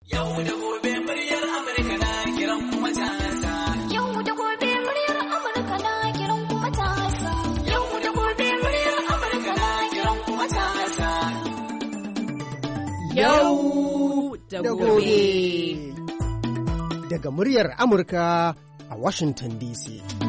Yau da gobe muryar Amurka na kiran kuma matasa. Yau da gobe muryar Amurka na kiran kuma matasa. Yau da gobe muryar Amurka na kiran kuma matasa. Yau da gobe. Daga muryar Amurka a Washington DC.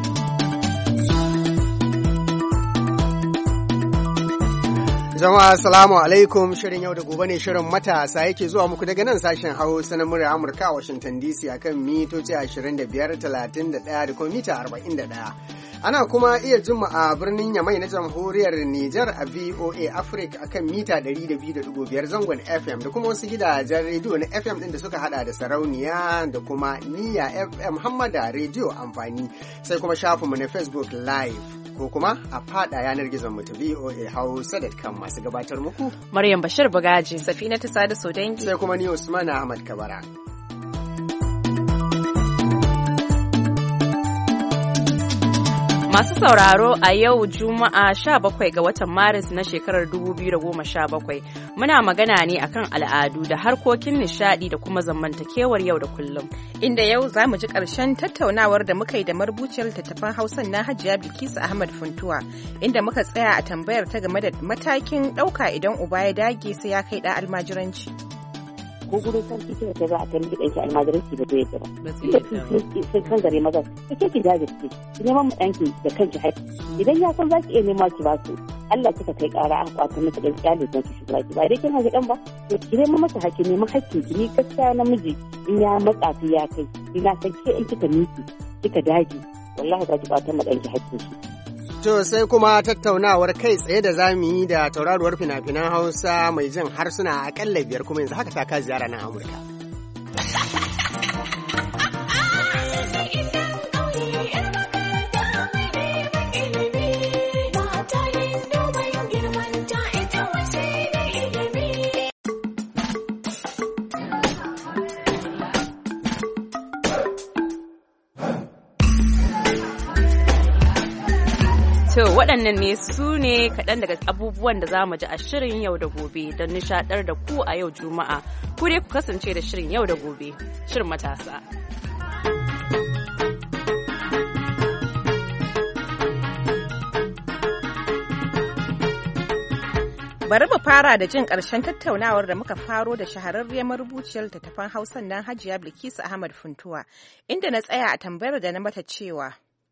Jama'a assalamu alaikum, shirin yau da gobe ne shirin matasa yake zuwa muku daga nan sashen Hausa na murya Amurka a Washington DC akan mitoci 25, 31 da kuma mita 41. Ana kuma iya jin mu a birnin Yamai na Jamhuriyar Nijar a VOA Africa akan mita 102.5 zangon FM da kuma wasu gidajen rediyo na FM din da suka hada da Sarauniya da kuma Niyya FM Hammada rediyo amfani, sai kuma shafinmu na Facebook Live ko kuma a fada yanar gizon mu ta VOA Hausa.com masu gabatar muku Maryam Bashir Bugaji, Safina Sada Sodangi, sai kuma ni Usman Ahmad Kabara. Masu sauraro, a yau Juma'a 17 ga watan Maris na shekarar 2017 muna magana ne akan al'adu da harkokin nishadi da kuma zamantakewar yau da kullum. Inda yau za mu ji ƙarshen tattaunawar da muka yi da marubuciyar littattafan Hausan na Hajiya Bilkisu Ahmad Funtuwa, inda muka tsaya a tambayar ta game da matakin ɗauka idan uba ya dage sai ya kai ɗa almajiranci. Ko gudun sarki kina ta za a kan gidan ki almajiranci ba zai yadda ba. Sai kan gare maza, kake ki jajirce, ki neman mu ɗanki da kanki haƙƙi. Idan ya san za ki iya nema ki ba su, Allah kika kai ƙara an kwato miki ɗan ƙyale don ki shiga ki ba dai kin haƙi ɗan ba. To ki neman masa haƙƙi, neman haƙƙin ki, ni gaskiya namiji in ya matsa sai ya kai. Ina san ke in kika miki, kika dage, wallahi za ki kwato ma ɗanki haƙƙin shi. To sai kuma tattaunawar kai tsaye da zamu yi da tauraruwar fina-finan Hausa mai jin harsuna akalla 5 kuma yanzu haka ta ka ziyara nan Amurka. To waɗannan ne su ne kaɗan daga abubuwan da za mu ji a shirin yau da gobe don nishaɗar da ku a yau Juma'a. Ku dai ku kasance da shirin yau da gobe, shirin matasa. Bari mu fara da jin ƙarshen tattaunawar da muka faro da shahararriyar marubuciyar littattafan Hausan nan Hajiya Bilkisu Ahmad Funtuwa, inda na tsaya a tambayar da na mata cewa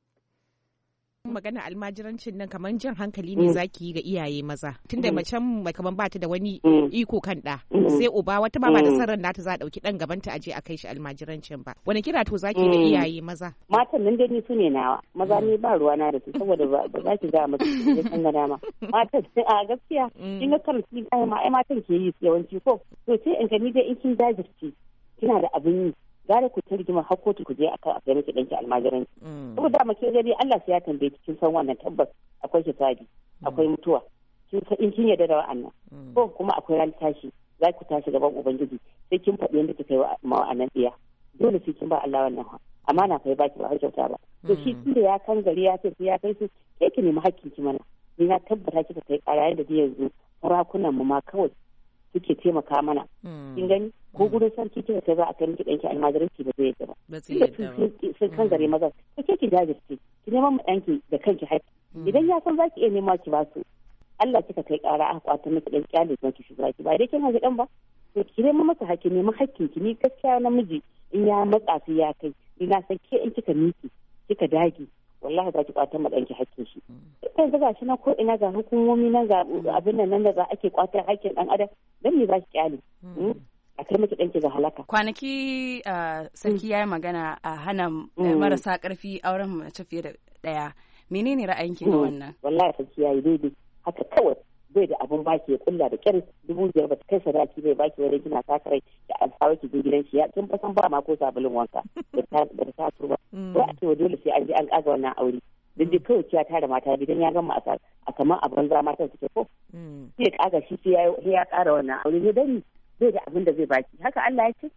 magana almajirancin nan kamar jan hankali ne zaki yi ga iyaye maza tunda macen kamar ba ta da wani iko kan da sai uba wata ba da sarar nata za a dauki dan gabanta aje a kai shi almajirancin ba wani kira to zaki ga iyaye maza matan nan dai ni su ne nawa maza ne ba ruwa na da su saboda ba za ki ga mutum ne san ga dama matan a gaskiya kin ga kan su ai matan ke yi yawanci ko to sai in ga ni dai in kin dajirce kina da abin yi gara ku tarjima hakkoki ku je aka kai miki danki almajiranci saboda mace gari Allah sai ya tambaye ki kin san wannan tabbas akwai hisabi akwai mutuwa kin san in kin yarda da wa'annan ko kuma akwai ran tashi za ku tashi gaban ubangiji sai kin faɗi yadda kika yi wa wa'annan tsiya dole sai kin ba Allah wannan amana kai baki ba har kyauta ba to shi tunda ya kan gari ya ce ya kai su sai ki nemi hakkin ki mana ni na tabbata kika kai ƙara yadda yanzu sarakunan mu ma kawai suke taimaka mana kin gani ko gudun sarki kika ta za a kai miki ɗanki almajiranci ba zai yadda ba sai kan gare maza kake ki jajirce ki neman mu ɗanki da kanki haƙƙi idan ya san za ki iya nema ki ba su Allah kika kai ƙara aka kwato miki ɗan ƙyale don ki shiga ki ba dai kin haƙi ɗan ba to ki neman masa haƙƙi neman haƙƙin ki ni gaskiya namiji in ya matsa sai ya kai ina san ke in kika miki kika dage wallahi za ki kwatar ma ɗanki haƙƙin shi yanzu ga shi na ko ina ga hukumomi nan ga abin nan da za ake kwatar haƙƙin ɗan adam dan me za ki kyale a kai miki ɗanki ga halaka kwanaki sarki ya yi magana a hana marasa ƙarfi auren mace fiye da ɗaya menene ra'ayinki ga wannan wallahi sarki ya yi daidai haka kawai bai da abun baki ya kulla da kyar 5,000 ba ta kai sadaki bai baki wani kina sakarai da an sawa ki je gidan shi ya kin fasan ba ma ko sabulun wanka da ta turba ko a ce dole sai an je an kaga wannan aure duk da kawai ya tara mata gidan ya gama a kamar a banza matan suke ko sai ya kaga shi sai ya kara wannan aure ne dani bai da abin da zai baki haka Allah ya ce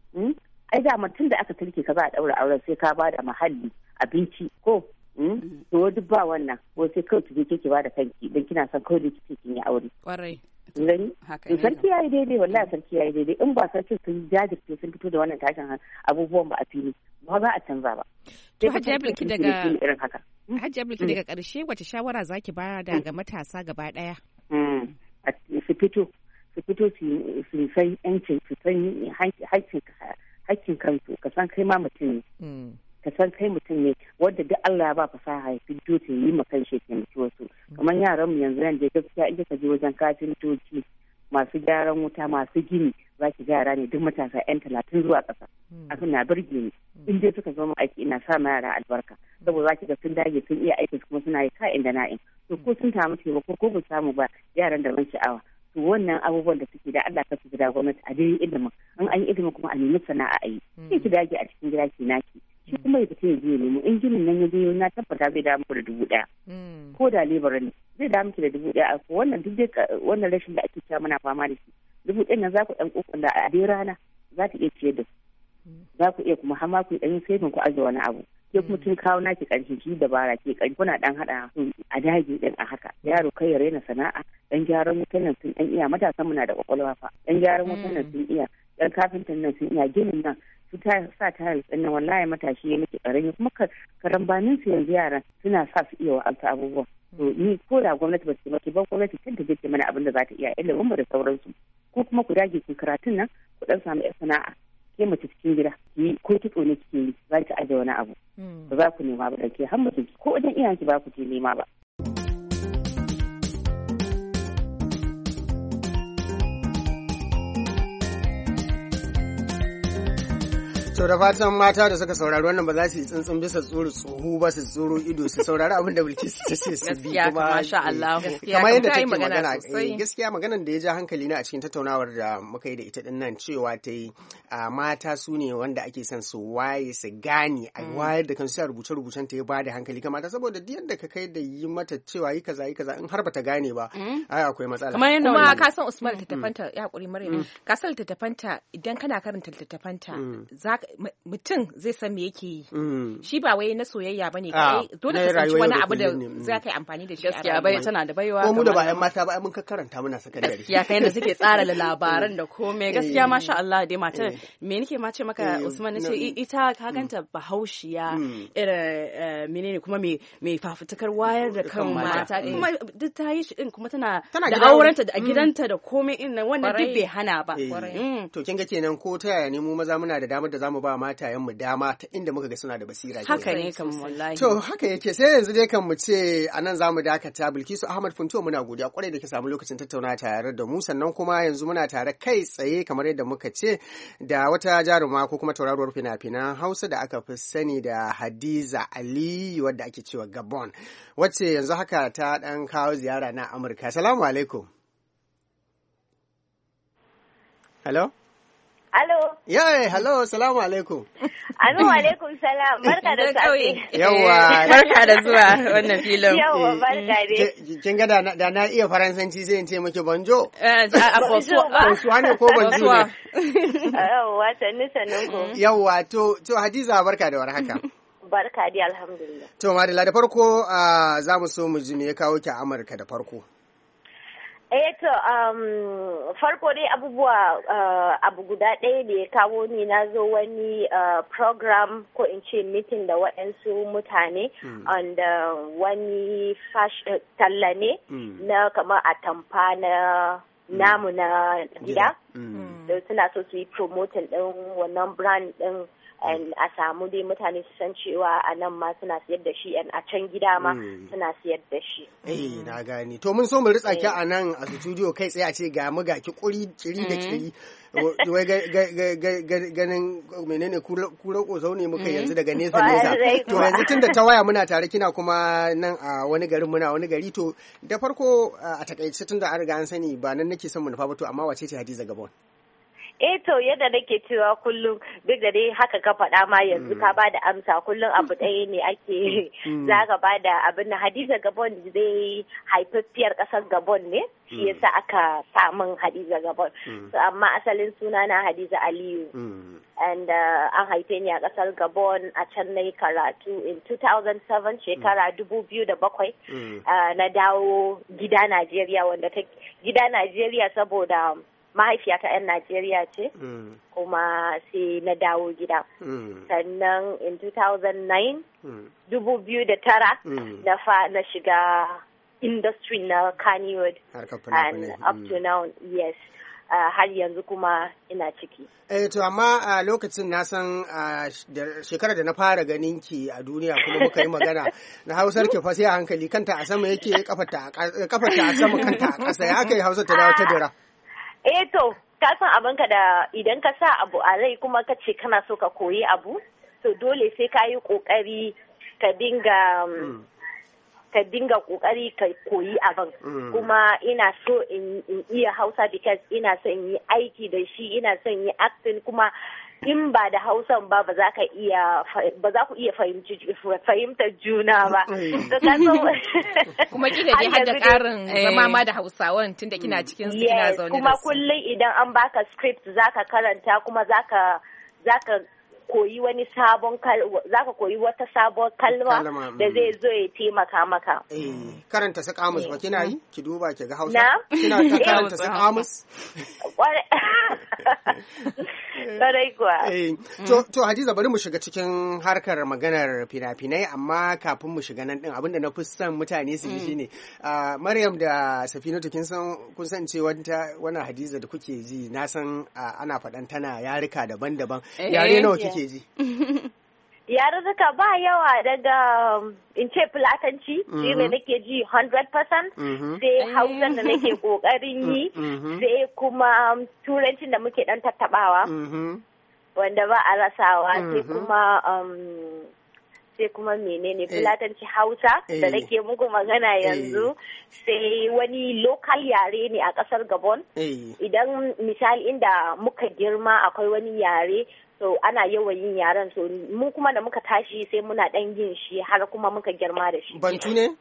ai da mutum da aka turke ka za a daura auren sai ka ba da muhalli abinci ko to duk ba wannan ko sai kawai ki je ki ba da kanki dan kina son kawai da kike kin yi aure kwarai gani sarki ya yi daidai, wallahi sarki ya yi daidai. In ba sarki sun jajirce sun fito da wannan tashin abubuwan ba a fili ba za a canza ba. To Hajiya Bilki daga ƙarshe wace shawara zaki ba ga matasa gaba ɗaya? Su fito su san yancin, su san haƙƙin kansu, ka san kai ma mutum ne. Ka san kai mutum ne wadda duk Allah ya ba fasaha ya fito ta yi ma kan shi taimaki wasu. Kamar yaran mu yanzu nan da gaskiya in ka je wajen kafintoci, masu gyaran wuta, masu gini, za ki ga yara ne duk matasa 'yan 30 zuwa ƙasa. Abin na burge ni. In dai suka zama aiki ina sa ma yara albarka. Saboda za ki ga sun dage sun iya aiki kuma suna yi ka'in da na'in. To ko sun samu taimako ko ba samu ba yaran da ban sha'awa. To wannan abubuwan da suke da Allah ka su gida gwamnati a dai ilimin. An yi ilimin kuma a nemi sana'a a yi. Sai ki dage a cikin gida ki naki. Shi kuma ya fita ya je nemo in ginin nan ya je na tabbata zai dawo muku da 1,000. Ko da lebaran ne zai dawo miki da 1,000. Ko wannan duk dai wannan rashin da ake cewa muna fama da shi. 1,000 nan za ku ɗan kokon da a dai rana za ta iya ciyar da su. Za ku iya kuma har ma ku ɗan saving ku aje wani abu. Ke kuma tun kawo naki ƙarshe shi dabara ke ƙarfi kuna ɗan haɗa a dage ɗin a haka. Yaro kai ya raina sana'a, ɗan gyaran wutan nan sun ɗan iya, matasan muna da ƙwaƙwalwa fa. Ɗan gyaran wutan nan sun iya, ɗan kafintan nan sun iya, ginin nan su sa tayar ɗin nan wallahi matashi ya miki ƙarami kuma karambanin su yanzu yaran suna sa su iya wa'alta abubuwa. To ni ko da gwamnati ba su maki ba gwamnati tun ta je mana abin da za ta iya ilimin mu da sauransu. Ko kuma ku dage ku karatun nan ku ɗan samu ƴan sana'a. Ke mace cikin gida ki ko kitso ne kike yi za ki aje wani abu. Ba za ku nema ba ɗauke har mace ko wajen iyayenki ba ku je nema ba. To da fatan mata da suka saurari wannan ba za su yi tsuntsun bisa tsoro tsohu ba su tsoro ido su saurari abin da Bilkisu ta ce su bi kuma masha Allah kamar yadda take magana gaskiya maganar da ya ja hankali na a cikin tattaunawar da muka yi da ita din nan cewa ta yi mata su ne wanda ake son su waye su gane a wayar da kansu rubuce-rubucen ta ya ba da hankali kamata saboda duk yadda ka kai da yi mata cewa yi kaza in har bata gane ba ai akwai matsala. Kuma ka san Usman littattafanta ya hakuri Maryam ka san littattafanta idan kana karanta littattafanta mutum zai san me yake yi shi ba wai na soyayya bane kai dole ka san wani abu da za ka yi amfani da shi gaskiya bai tana da baiwa ko mu da ba ƴan mata ba mun ka karanta muna sakandare gaskiya kai da suke tsara labaran da komai gaskiya masha Allah dai mata me nake ma ce maka Usman nace ita ka ganta bahaushiya irin menene kuma me fafutukar wayar da kan mata kuma duk ta yi shi din kuma tana da aurenta da gidanta da komai din nan wannan duk bai hana ba to kin ga kenan ko ta yaya ne mu maza muna da damar da zamu ba matayen mu dama ta inda muka ga suna da basira haka ne kan wallahi to haka yake sai yanzu dai kan mu ce anan zamu dakata Bilkisu Ahmad Funtuwa muna godiya kwarai da ke samu lokacin tattauna tare da mu sannan kuma yanzu muna tare kai tsaye kamar yadda muka ce da wata jaruma ko kuma tauraruwar fina-finan Hausa da aka fi sani da Hadiza Ali wadda ake cewa Gabon wacce yanzu haka ta dan kawo ziyara na Amurka. Assalamu alaikum. Hello? Alo. Yay, hello, salamu alaikum. Anu alaikum salam, barka da safe. Yawwa, barka da zuwa wannan filin. Yawwa, barka dai. Kin ga da na iya Faransanci sai in ce miki bonjo. Bonjour ne ko bonjour ne? Yawwa, sannin ku. Yawwa, to Hadiza barka da warhaka. Barka dai alhamdulillah. To Madalla da farko za mu so mu ji me ya kawo ki Amurka da farko. Farko dai abu guda ɗaya da ya kawo ni na zo wani program ko in ce meeting da waɗansu mutane and wani talla ne na kamar atamfa na namu na gida. Suna so su yi promoting ɗin wannan brand ɗin a samu dai mutane su san cewa a nan ma suna siyar da shi a can gida ma suna siyar da shi. Na gani. To mun so mu ritsa ki a nan a studio kai tsaye a ce ga mu ga ki kiri da kiri. Wai ganin menene kura ƙosau ne muka yanzu daga nesa. To yanzu tun da ta waya muna tare kina kuma nan a wani garin muna wani gari to da farko a takaice tun da an riga an sani ba nan nake son mu nufa ba to amma wace ce Hadiza Gabon? to yadda nake cewa kullum duk da dai haka ka faɗa ma yanzu ka ba da amsa kullum abu ɗaya ne ake za ka ba da abin da Hadiza Gabon dai haifaffiyar ƙasar Gabon ne shi yasa aka samun Hadiza Gabon amma asalin suna na Hadiza Aliyu and an haife ni a ƙasar Gabon a can na yi karatu in 2007 shekara 2007 na dawo gida Najeriya wanda ta gida Najeriya saboda mahaifiyata 'yan Najeriya ce, kuma sai na dawo gida. Sannan in 2009, 2009 na shiga industry na Kannywood. And up to now, yes. Har yanzu kuma ina ciki. To amma a lokacin na san shekarar da na fara ganin ki a duniya kuma muka yi magana na Hausar ki fa sai a hankali kanta a sama yake kafarta a sama kanta a ƙasa ya aka yi Hausa ta dawo ta dira. To ka san abinka da idan ka sa abu a rai kuma ka ce kana so ka koyi abu to dole sai ka yi kokari ka dinga kokari ka koyi abin kuma ina so in iya Hausa because ina son yi aiki da shi ina son yi acting kuma in ba da Hausan ba za ku iya fahimtar juna ba. Kuma kika je har da ƙarin zama ma da Hausawan tunda kina cikin su kina zaune da su. Kuma kullum idan an baka script zaka karanta kuma zaka koyi wani zaka koyi wata sabon kalma da zai zo ya taimaka maka. Karanta su kamus ba kina yi? Ki duba ki ga Hausa. Kina ta karanta su kamus? Ƙwarai kuwa. To Hadiza bari mu shiga cikin harkar maganar fina-finai amma kafin mu shiga nan din abinda na fi son mutane su yi shine Maryam da Safinatu kun san cewa wannan Hadiza da kuke ji na san ana faɗan tana yarika daban-daban. Yare nawa kike ji? Yarurruka ba yawa daga in ce Fulatanci shi ne nake ji 100%, sai Hausa da nake kokarin yi, sai kuma Turancin da muke dan tattabawa wanda ba a rasawa, sai kuma menene Fulatanci Hausa da nake muku magana yanzu, sai wani local yare ne a kasar Gabon. Idan misali inda muka girma akwai wani yare so ana yawan yin yaren so mu kuma da muka tashi sai muna dan yin shi har kuma muka girma da shi. Bantu ne?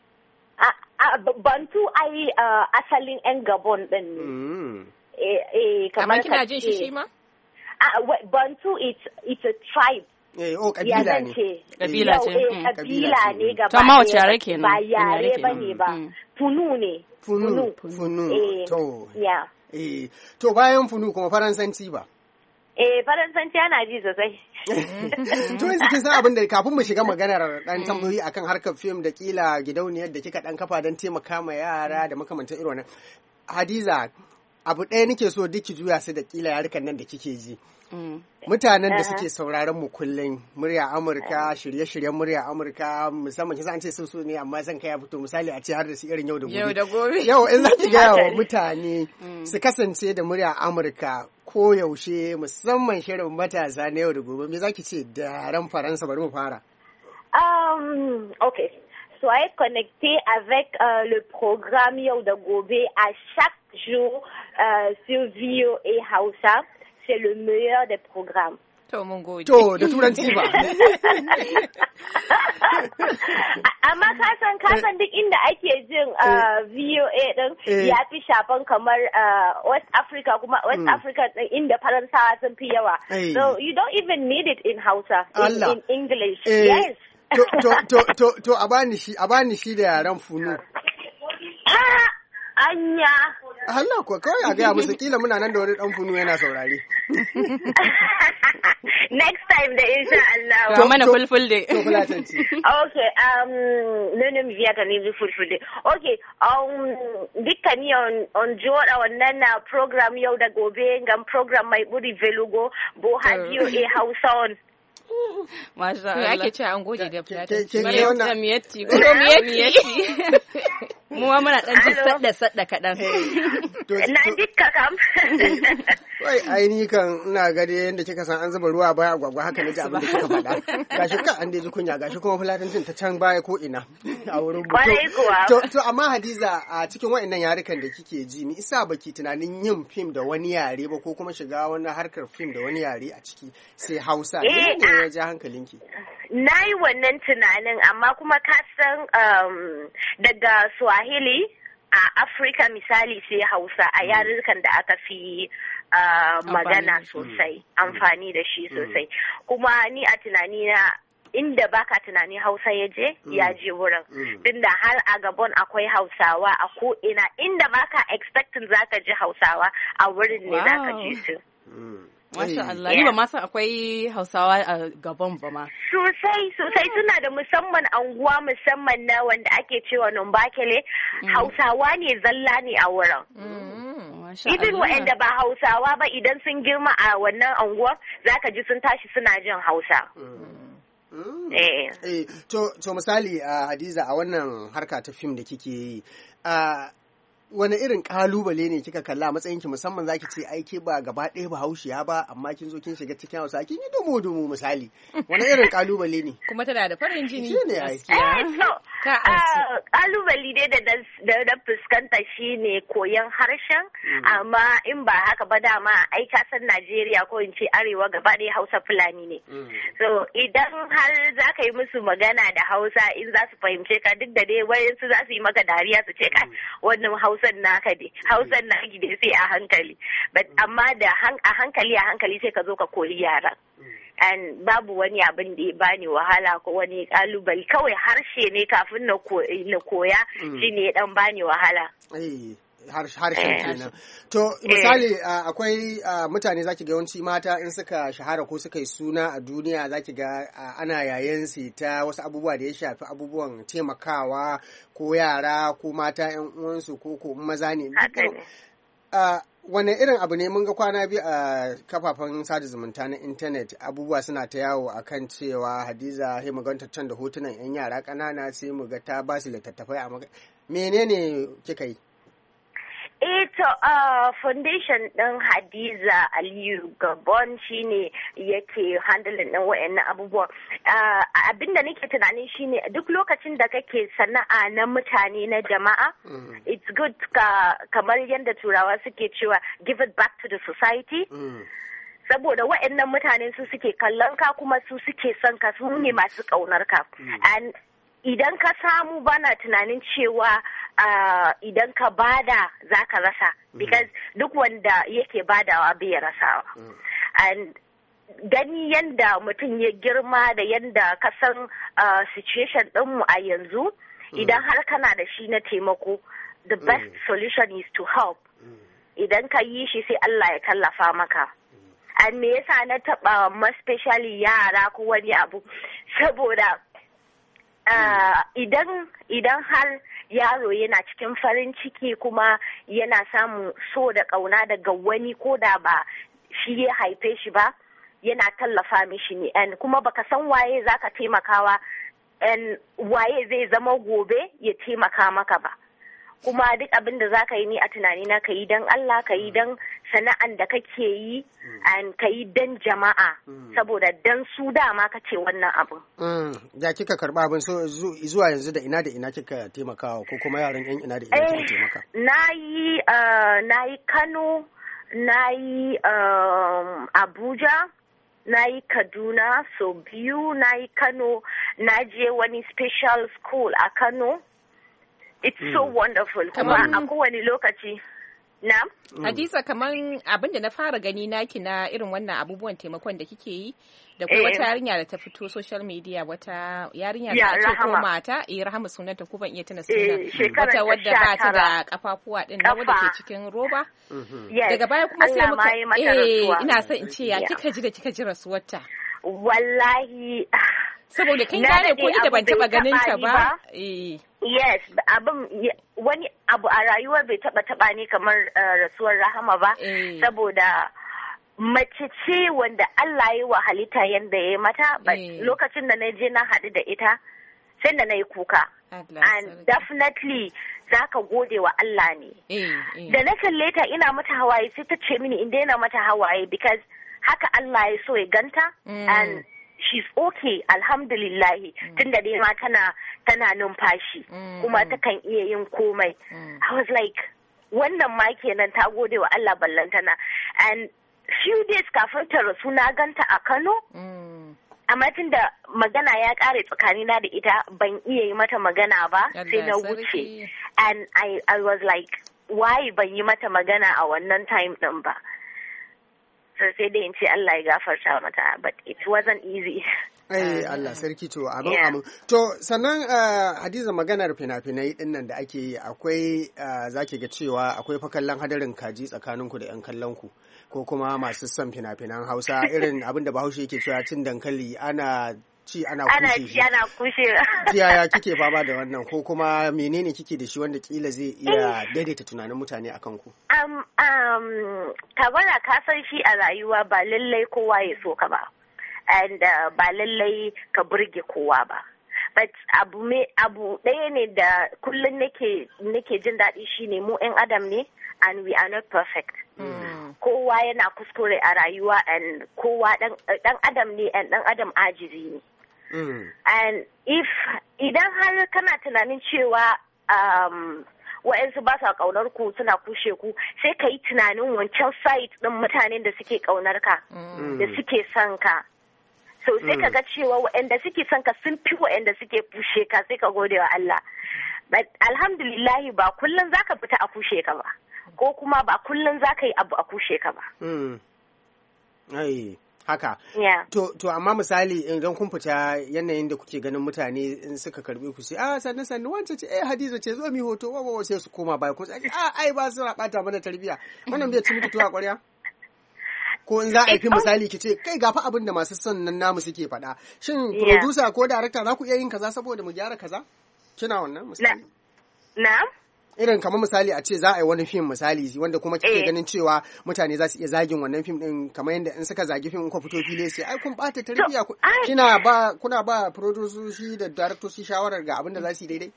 Bantu ai asalin 'yan Gabon din ne. Kamar kina jin shi ma? Bantu it's a tribe. Kabila ne. Kabila ce. Kabila ne gaba. To ma wace yare kenan? Ba yare bane ba. Funu ne. Funu. To. To bayan Funu kuma Faransanci ba? Faransanci ana ji sosai. To yanzu kin san abin da kafin mu shiga maganar dan tambayoyi akan harkar fim da kila gidauniyar da kika dan kafa don taimaka ma yara da makamantan irin wannan. Hadiza, abu ɗaya nake so duk ki juya su da kila yarukan nan da kike ji. Mutanen da suke sauraron mu kullum murya Amurka, shirye-shiryen murya Amurka musamman kisa an ce su ne amma zan kai ya fito misali a ce har da su irin yau da gobe. Yau in za ki gaya wa mutane su kasance da murya Amurka ko yaushe musamman shirin matasa na yau da gobe me zaki ce da yaren Faransa bari mu fara. Okay. Soyez connectés avec le programme Yau da Gobe à chaque jour sur VOA Hausa. C'est le meilleur des programmes. To mun gode. To da turanci ba. Amma ka san duk inda ake jin VOA din ya fi shafan kamar West Africa kuma West Africa din inda Faransawa sun fi yawa. So you don't even need it in Hausa in English. Yes. To a bani shi da yaren Funu. Anya. Allah ko kawai a gaya musu kila muna nan da wani dan Funu yana saurare. Next time da insha Allah. To mana fulfulde. To fulatanci. Okay, nono mi viyata ni fulfulde. Okay, dukkan ni on joda wannan na program Yau da Gobe ngam program mai buri velugo bo hadiyo Hausa on. Masha Allah. Ake cewa an goje da fulatanci. Miyatti. Mu ma muna dan ji sadda kaɗan. Na dukka kam. Wai aini kan ina ga dai yanda kika san an zuba ruwa baya agwagwa haka naji abin da kika faɗa. Gashi ka an ji kunya gashi kuma fulatancin ta can baya ko ina a wurin buto. To amma Hadiza a cikin waɗannan yarukan da kike ji ni isa baki tunanin yin fim da wani yare ba ko kuma shiga wani harkar fim da wani yare a ciki sai Hausa ne ya ja hankalinki. Na yi wannan tunanin amma kuma ka san daga Swahili a Afirka misali sai Hausa a yarurrukan da aka fi magana sosai, amfani da shi sosai. Kuma ni a tunani na inda baka tunani Hausa ya je wurin. Tunda har a Gabon akwai Hausawa a ko ina inda baka expecting zaka ji Hausawa a wurin ne zaka ji su. Masha Allah, ni ba ma san akwai Hausawa a Gabon ba ma. Sosai suna da musamman anguwa musamman na wanda ake cewa Numbakele, Hausawa ne zalla ne a wurin. Idin waɗanda ba Hausawa ba idan sun girma a wannan anguwa zaka ji sun tashi suna jin Hausa. To misali Hadiza a wannan harka ta fim da kike yi, wani irin kalubale ne kika kalla a matsayin ki musamman zaki ce aiki ba gaba ɗaya ba haushiya ba amma kin zo kin shiga cikin Hausa kin yi dumu misali wani irin kalubale ne kuma tana da farin jini kalubale dai da fuskanta shine koyon harshen amma in ba haka ba dama ai ka san Najeriya ko in ce arewa gaba ɗaya Hausa Fulani ne so idan har za ka yi musu magana da Hausa in za su fahimce ka duk da dai wayansu za su yi maka dariya su ce kai wannan Hausan naka dai Hausan naki dai sai a hankali amma da a hankali sai ka zo ka koyi yaran and babu wani abin da ya bani wahala ko wani kalubale kawai harshe ne kafin na koya shine ya dan bani wahala harshen kenan. To misali akwai mutane zaki ga yawanci mata in suka shahara ko suka yi suna a duniya zaki ga ana yayin su ta wasu abubuwa da ya shafi abubuwan taimakawa ko yara ko mata yan uwansu ko maza ne. Wane irin abu ne mun ga kwana biyu a kafafen sada zumunta na intanet abubuwa suna ta yawo akan cewa Hadiza sai mu ganta can da hotunan yan yara ƙanana sai mu ga ta ba su littattafai a menene kika yi? Foundation ɗin Hadiza Aliyu Gabon shine yake handling ɗin wayannan abubuwan. Abinda nake tunanin shine duk lokacin da kake sana'a na mutane na jama'a, it's good kamar yadda turawa suke cewa give it back to the society. Saboda wayannan mutane su suke kallon ka kuma su suke son ka su ne masu ƙaunar ka. And idan ka samu bana tunanin cewa idan ka bada za ka rasa because duk wanda yake badawa bai rasawa and gani yanda mutum ya girma da yanda ka san situation ɗinmu a yanzu idan har kana da shi na taimako the best solution is to help idan ka yi shi sai Allah ya tallafa maka and me yasa na taɓa especially yara ko wani abu saboda idan har yaro yana cikin farin ciki kuma yana samun so da ƙauna daga wani ko da ba shi ya haife shi ba yana tallafa mishi ne and kuma baka san waye zaka taimakawa and waye zai zama gobe ya taimaka maka ba kuma duk abin da zaka yi ni a tunani na ka yi don Allah ka yi don sana'an da kake yi and ka yi don jama'a saboda don su dama ka ce wannan abin. Da kika karba abin so zuwa yanzu da ina kika taimakawa ko kuma yaran yan ina da ina kika taimaka? Na yi Kano, na yi Abuja, na yi Kaduna so biyu, na yi Kano, na je wani special school a Kano. It's so wonderful. Kuma a kowane lokaci. Na? Hadiza kaman abin da na fara gani naki na irin wannan abubuwan taimakon da kike yi da kuma wata yarinya da ta fito social media wata yarinya da ake ko mata Rahama sunanta ko ban iya tuna sunan wata wadda ba ta da kafafuwa din na wadda ke cikin roba daga baya kuma sai muka ina son in ce ya kika ji da kika ji rasuwarta wallahi saboda kin gane ko ni da ban taba ganin ta ba yes abin wani abu a rayuwar bai taba ni kamar rasuwar Rahama ba saboda mace ce wanda Allah ya wa halitta yanda ya mata lokacin da na je na haɗu da ita sai da na yi kuka and definitely zaka gode wa Allah ne. Da na kalle ta ina mata hawaye sai ta ce mini in daina mata hawaye because haka Allah ya so ya ganta and she's okay alhamdulillahi tunda dai ma tana numfashi kuma takan iya yin komai. I was like wannan ma kenan ta gode wa Allah ballantana and few days kafin ta rasu na ganta a Kano. Amma tunda magana ya kare tsakanina da ita ban iya yi mata magana ba sai na wuce and I was like why ban yi mata magana a wannan time din ba. So sai dai in ce Allah ya gafarta mata but it wasn't easy. Allah sarki to amin. To sannan Hadiza maganar fina-finai din nan da ake yi akwai zaki ga cewa akwai fa kallon hadarin kaji tsakaninku da 'yan kallon ku ko kuma masu son fina-finan Hausa irin abin da Bahaushe yake cewa cin dankali ana ci ana kushe. Yaya kike fama da wannan ko kuma menene kike da shi wanda kila zai iya daidaita tunanin mutane akan ku? Kabara ka san shi a rayuwa ba lallai kowa ya so ka ba. And ba lallai ka burge kowa ba. But abu ɗaya ne da kullum nake jin daɗi shine mu 'yan adam ne and we are not perfect. Kowa yana kuskure a rayuwa and kowa ɗan adam ne and ɗan adam ajizi ne. And idan har kana tunanin cewa wa'yansu ba sa ƙaunar ku suna kushe ku sai ka yi tunanin wancan site ɗin mutanen da suke ƙaunar ka da suke son ka. So sai ka ga cewa waɗanda suke son ka sun fi waɗanda suke kushe ka sai ka gode wa Allah. But alhamdulillahi ba kullum za ka fita a kushe ka ba. Ko kuma ba kullum za ka yi abu a kushe ka ba. Haka. To amma misali idan kun fita yanayin da kuke ganin mutane in suka karbe ku sai sannu wancan ce Hadiza ce zo mi hoto wa sai su koma baya ko sai ai ba su bata mana tarbiya. Wannan bai ci muku tuwa ƙwarya. Ko in za a fi misali ki ce kai gafa abin da masu son nan namu suke faɗa. Shin producer ko director za ku iya yin kaza saboda mu gyara kaza? Kina wannan misali? Na'am. Irin kamar misali a ce za a yi wani fim misali wanda kuma kike ganin cewa mutane za su iya zagin wannan fim din kamar yadda in suka zagi fim in ku fito fili sai ai kun bata tarbiyya kuna ba producer da director shawarar ga abin da za su yi daidai?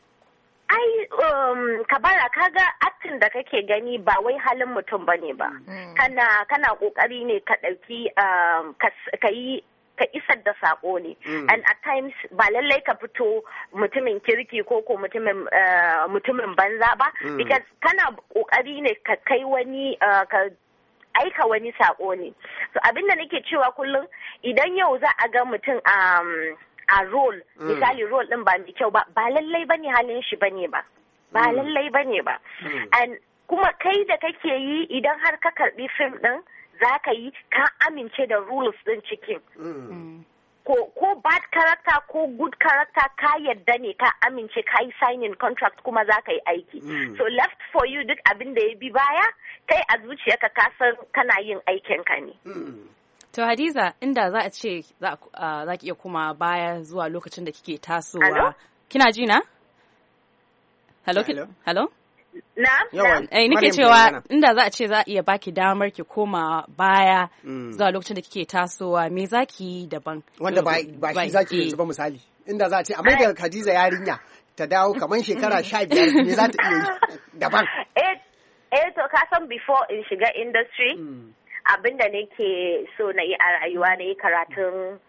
Kabara kaga acting da kake gani ba wai halin mutum bane ba. Kana kokari ne ka dauki ka isar da sako ne. And at times ba lallai ka fito mutumin kirki ko mutumin banza ba because kana kokari ne ka kai wani ka aika wani sako ne. So abinda nake cewa kullum idan yau za a ga mutum a role misali role din ba mai kyau ba lallai bane halin shi bane ba lallai bane ba and kuma kai da kake yi idan har ka karbi film din zaka yi ka amince da rules din cikin ko bad character ko good character ka yadda ne ka amince ka yi signing contract kuma zaka yi aiki so left for you duk abin da ya bi baya kai a zuciyarka ka san kana yin aikin ka ne. To Hadiza, inda za a ce za ki iya kuma baya zuwa lokacin da kike tasowa. Kina ji na? Hello? Hello? Na'am. Nake cewa inda za a ce za a iya baki damar ki koma baya zuwa lokacin da kike tasowa, me za ki yi daban? Wanda ba shi za ki yanzu ba misali. Inda za a ce a da Hadiza yarinya ta dawo kamar shekara 15 me za ta iya yi daban? To ka san before in shiga industry abinda nake so na yi a rayuwa na yi karatun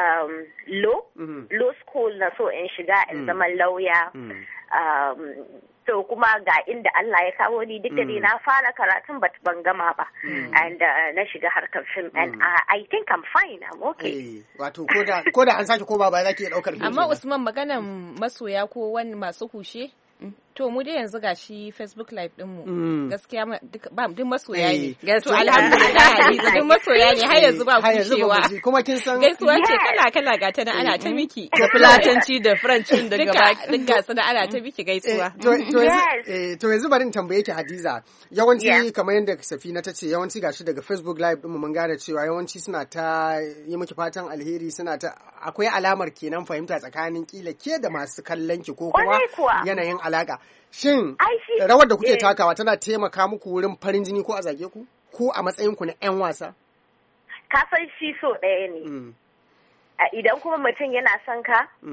law school na so in shiga in zama lauya. So kuma ga inda Allah ya kawo ni duk da dai na fara karatun ban gama ba and na shiga harkar film and I think I'm fine, I'm okay. Wato ko da an sake koma ba za ki iya daukar film. Amma Usman maganan masoya ko wani masu kushe to mu dai yanzu gashi Facebook live din mu gaskiya duk masoya ne to alhamdulillah Hadiza duk masoya ne har yanzu ba kushewa kuma kin san gaisuwa ce kala ga ta ana ta miki da fulatanci da french daga baki duk gasu da ana ta miki gaisuwa to yanzu bari in tambaye ki Hadiza yawanci kamar yadda Safina ta ce yawanci gashi daga Facebook live din mu mun gane cewa yawanci suna ta yi miki fatan alheri suna ta akwai alamar kenan fahimta tsakanin kila ke da masu kallon ki ko kuma yanayin alaka. Shin rawar da kuke takawa tana taimaka muku wurin farin jini ko a zage ku? Ko a matsayin ku na 'yan wasa? Ka san shi so ɗaya ne. Idan kuma mutum yana son ka,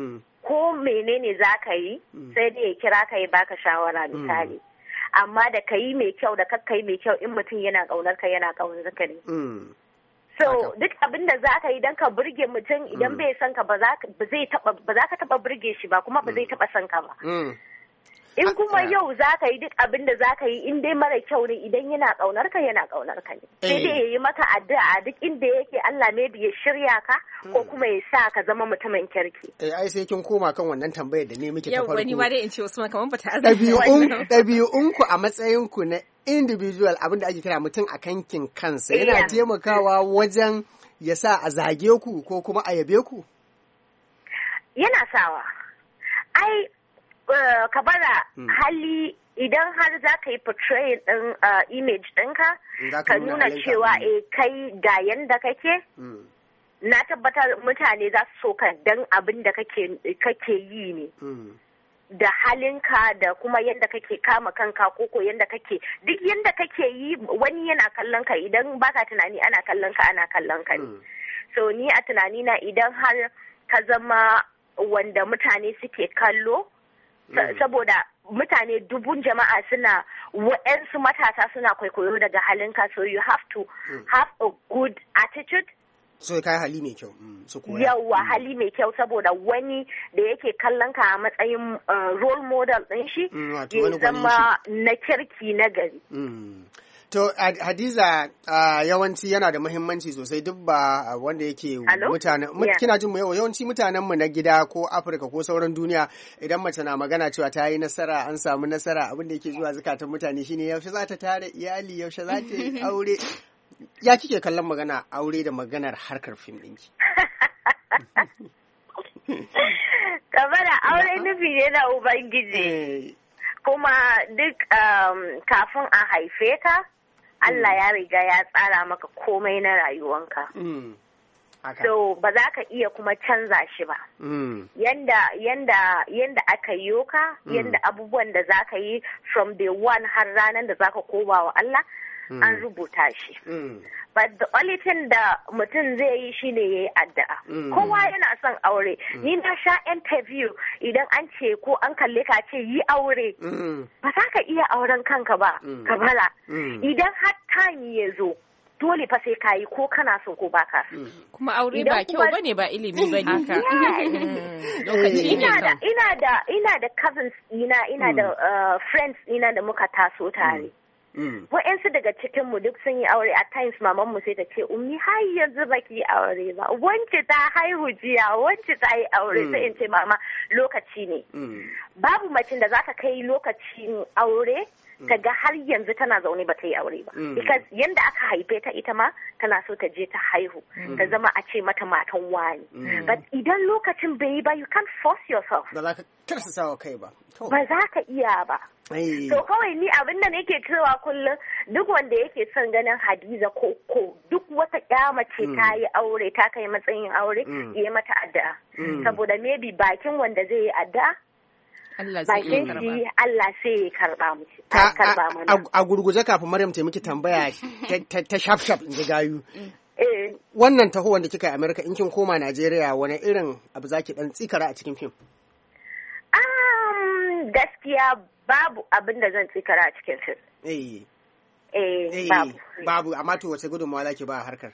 ko menene za ka yi sai dai ya kira ka ya baka shawara misali. Amma da ka yi mai kyau da kakka yi mai kyau in mutum yana ƙaunar ka yana ƙaunar ka ne. So duk abin da za ka yi don ka burge mutum idan bai san ka ba za ka taɓa burge shi ba kuma ba zai taɓa san ka ba. In kuma yau za ka yi duk abin da za ka yi in dai mara kyau ne idan yana ƙaunar ka yana ƙaunar ka ne. Sai dai ya yi maka addu'a duk inda yake Allah ne ya shirya ka ko kuma ya sa ka zama mutumin kirki. Ai sai kin koma kan wannan tambayar da ne muke ta farko. Yau wani ma dai in ce Usman kamar ba ta azumi. Ɗabi'unku a matsayinku na individual abin da ake kira mutum a kankin kansa yana taimakawa wajen ya sa a zage ku ko kuma a yabe ku? Yana sawa. Ai ka bara hali idan har za ka yi portray ɗin image ɗinka ka nuna cewa kai ga yanda kake na tabbatar mutane za su so ka dan abin da kake yi ne da halinka da kuma yanda kake kama kanka koko yanda kake duk yanda kake yi wani yana kallon ka idan baka tunani ana kallon ka ne so ni a tunani na idan har ka zama wanda mutane suke kallo saboda mutane dubun jama'a suna wa'yansu matasa suna kwaikwayo daga halinka so you have to have a good attitude. So kai hali mai kyau su koya. Yawwa hali mai kyau saboda wani da yake kallon ka a matsayin role model ɗin shi ya zama na kirki na gari. To Hadiza yawanci yana da muhimmanci sosai duk ba wanda yake mutane kina jin mu yawanci mutanen mu na gida ko Afirka ko sauran duniya idan mace na magana cewa ta yi nasara an samu nasara abin da yake zuwa zakatan mutane shine yaushe za ta tare iyali yaushe za ta yi aure ya kike kallon magana aure da maganar harkar fim ɗinki? Kamar aure nufi ne na Ubangiji kuma duk kafin a haife ka Allah ya riga ya tsara maka komai na rayuwanka. So ba za ka iya kuma canza shi ba. Yanda aka yi ka, yanda abubuwan da za ka yi from day one har ranar da za ka koma wa Allah, an rubuta shi. But the only thing da mutum zai yi shine ya yi addu'a. Kowa yana son aure. Ni na sha interview idan an ce ko an kalle ka ce yi aure. Ba za ka iya auren kanka ba, ka bala. Idan har time ya zo, dole fa sai ka yi ko kana so ko baka so. Kuma aure ba kyau bane ba ilimi bane ka. Ina da cousins ina da friends ina da muka taso tare. Wa'yansu daga cikinmu duk sun yi aure at times mamanmu sai ta ce ummi har yanzu baki yi aure ba wance ta haihu jiya wance ta yi aure sai in ce mama lokaci ne babu macin da za ta kai lokacin aure ta ga har yanzu tana zaune ba ta yi aure ba because yanda aka haife ta ita ma tana so ta je ta haihu ta zama a ce mata matan wani but idan lokacin bai yi ba you can't force yourself ba za ka tarsasa wa kai ba ba za ka iya ba. So kawai ni abin da nake cewa kullum duk wanda yake son ganin Hadiza ko duk wata mace ta yi aure ta kai matsayin aure ya mata addu'a. Saboda maybe bakin wanda zai yi addu'a bakin shi Allah sai ya karba mu. A gurguje kafin Maryam ta miki tambaya ta shaf in ji gayu. Wannan taho wanda kika yi Amerika in kin koma Najeriya wani irin abu zaki dan tsikara a cikin fim? Gaskiya babu abin da zan tsikara a cikin fim. Babu, amma to wace gudunmawa zaki ba harkar?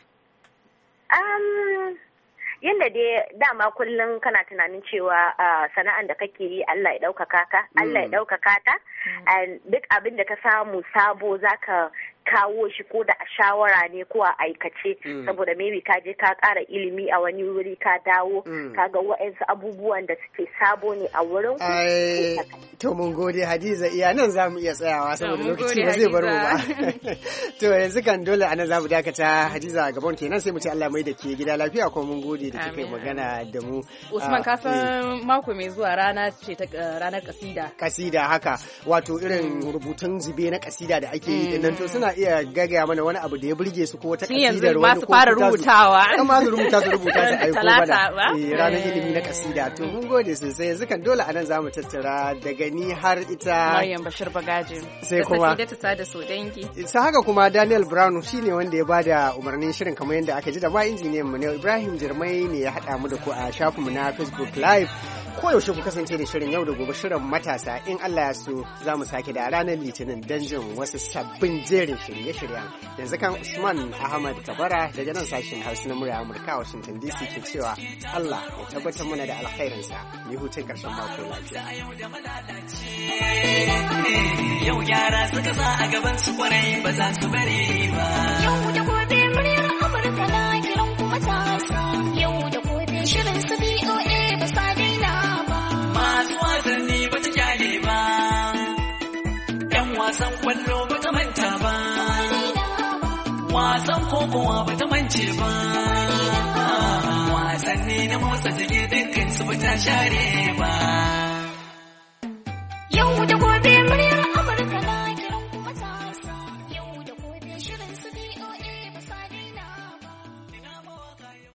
Yanda dai dama kullum kana tunanin cewa sana'an da kake yi Allah ya ɗaukaka ka, Allah ya ɗaukaka ta, duk abin da ka samu sabo zaka kawo shi ko da a shawara ne ko a aikace saboda maybe ka je ka ƙara ilimi a wani wuri ka dawo ka ga wa'ansu abubuwan da suke sabo ne a wurin ku. To mun gode Hadiza iya nan za mu iya tsayawa saboda lokaci ba zai bar mu ba. To yanzu kan dole anan za mu dakata Hadiza gaban kenan sai mu ce Allah mai da ke gida lafiya kuma mun gode da kika yi magana da mu. Usman ka san mako mai zuwa rana ce ta ranar kasida. Kasida haka wato irin rubutun zube na kasida da ake yi dinnan to suna iya gaggaya mana wani abu da ya burge su ko wata kasidar wani ko fara rubutawa kuma su rubuta su aiko mana ranar ilimi na kasida to mun gode sosai yanzu kan dole anan zamu tattara daga ni har ita Maryam Bashir Bagaji sai kuma da su dangi sai haka kuma Daniel Brown shine wanda ya bada umarnin shirin kamar yadda aka ji da ba injiniyan mu ne Ibrahim Jirmai ne ya hada mu da ku a shafinmu na Facebook Live koyaushe ku kasance da shirin yau da gobe shirin matasa in Allah ya so za mu sake da ranar litinin don jin wasu sabbin jerin shirye-shiryen yanzu kan Usman Ahmad Kabara daga nan sashen Hausa na murya Amurka Washington DC ke cewa Allah ya tabbatar mana da alkhairinsa mu hutun karshen mako lafiya yau yara suka sa a gaban su kwarai ba za su bari ba yau da gobe muryar Amurka na kiran ku matasa yau da gobe shirin su BOA ba sa daina ba masu wasanni ba ta kyale ba yan wasan kwallo ba ta manta ba wasan kokowa ba ta mance ba wasanni na motsa jiki dukkan su ba ta share ba